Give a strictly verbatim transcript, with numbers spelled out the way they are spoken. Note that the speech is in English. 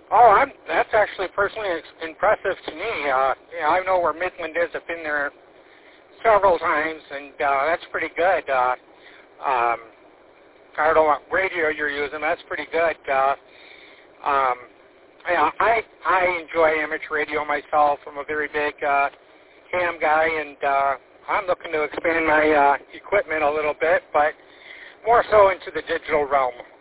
Oh, I'm, that's actually personally ex- impressive to me. Uh, you know, I know where Midland is. I've been there several times, and uh, that's pretty good. Uh, um, I don't know what radio you're using. That's pretty good. Uh, um, yeah, I I enjoy amateur radio myself. I'm a very big uh, ham guy, and uh, I'm looking to expand my uh, equipment a little bit, but more so into the digital realm.